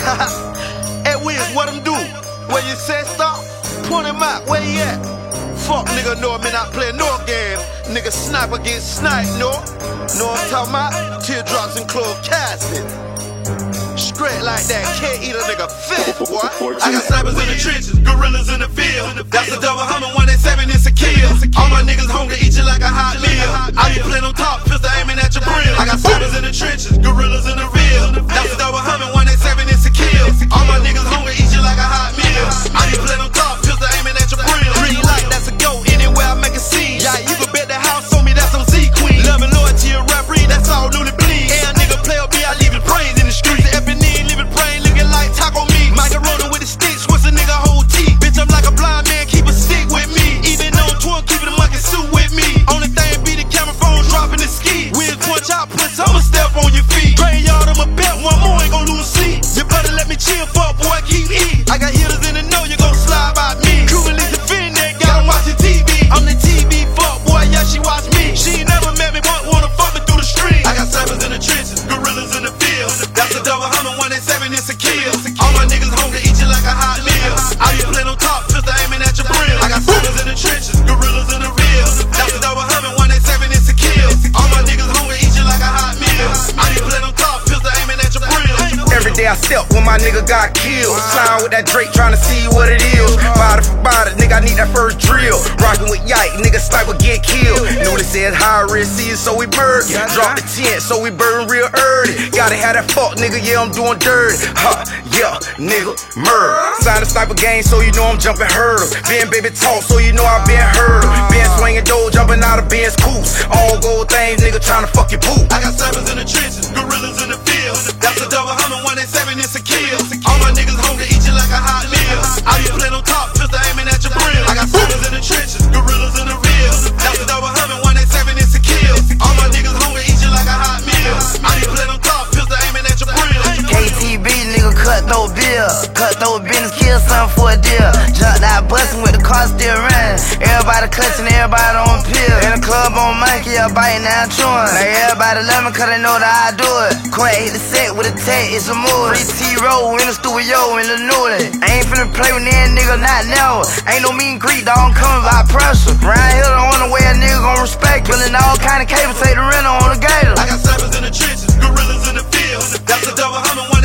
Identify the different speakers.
Speaker 1: Hey Wiz, what him do? Where you said stop? Point him out, where he at? Fuck nigga know me not play no game. Nigga sniper get sniped, no? Know what I'm talking about? Teardrops and closed caskets. Straight like that, can't eat a nigga fit, boy. I got snipers in the trenches, gorillas in the field. That's a double Hummer, 187, it's a kill. All my niggas home to eat you like a hot meal. I be playing on top, pistol aiming at your grill. I got snipers in the trenches, gorillas in the field. That's a double Hummer, 187, it's a kill. All my niggas home to eat you like a hot meal. I be playing on top, pistol aiming at your grill. Green light, that's a go, anywhere I make a scene. Yeah, you can bet the house on me, that's on Z Queen. Love and loyalty and referee, that's all newly bleed. Yeah, nigga play up me, I leave his brains in the streets. Taco meat, macaroni with the sticks, what's a nigga whole teeth? Bitch, I'm like a blind man, keep a stick with me. Even though 12, keep it a monkey suit with me. Only thing be the camera phone dropping the ski. With punch out, puts I'ma step on your feet. Graveyard, I'ma bet one more, ain't gon' lose sleep. You better let me chill, fuck boy, keep eating. I got hitters in the know, you gon' slide by me. Cuban Lisa Finn, that got 'em watching TV. I'm the TV, fuck boy, yeah, she watch me. She ain't never met me, but wanna fuck me through the street. I got snipers in the trenches, gorillas in the field. That's a double Hummer, 187, it's a kill. All my niggas home to eat you like a hot meal. I be playing on top, pistol aiming at your grill. I got snipers in the trenches, gorillas in the real. That's a double Hummer, 187, it's a kill. All my niggas home to eat you like a hot meal. I be playing on top, pistol aiming at your grill.
Speaker 2: Every day I step when my nigga got killed. Slime with that Drake trying to see what it is. Body for body, nigga, I need that first drill. Rockin' with Yike, nigga, sniper get killed. Newly said high risk season, so we burn. Drop the tent, so we burn real early. Gotta have that fuck, nigga, yeah, I'm doing dirty. Yeah, nigga, murder. Sign the sniper game, so you know I'm jumping hurdle. Been baby talk, so you know I been hurdle. Been swinging dough, jumping out of Ben's coops. All gold things, nigga, trying to fuck your poop.
Speaker 1: I got snipers in the trenches, gorillas in the field. That's a double Hummer, 187, it's a kill. All my niggas home to eat you like a hot meal. I be playing on top, pistol aiming at your grill. I got snipers in the trenches, gorillas in the real. That's a double Hummer, 187, it's a kill. All my niggas home to eat you like a hot meal. I be playing on top, pistol aiming at your grill.
Speaker 3: KTB, nigga, cutthroat bill. Cutthroat business, kill something for a deal. Jumped out bustin' with the car still running. Everybody clutching, everybody on pill. In the club on monkey, yeah, biting down chewing. Like everybody love me cause they know that I do it. Quite hit the set with a tech, it's a movie. 3 T-roll in the studio in the newly. I ain't finna play with that nigga, not never. Ain't no mean greet, dog, I'm coming by pressure. Round here, the only way a nigga gon' respect. Building all kind of cables, take the rental on the gator.
Speaker 1: I got snipers in the trenches, gorillas in the field. That's a double Hummer,